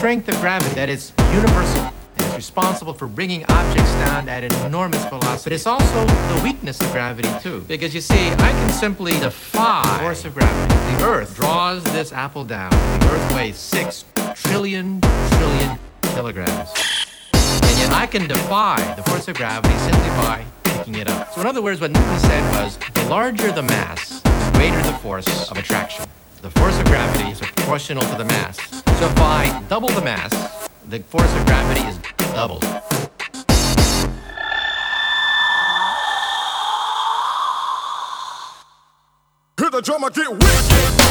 strength of gravity that is universal. It's responsible for bringing objects down at an enormous velocity. But it's also the weakness of gravity, too. Because you see, I can simply defy the force of gravity. The Earth draws this apple down. The Earth weighs 6 trillion kilograms. And yet I can defy the force of gravity simply by picking it up. So in other words, what Newton said was, the larger the mass, the greater the force of attraction. The force of gravity is proportional to the mass. So if I double the mass, the force of gravity is doubled. Hear the drummer get wicked.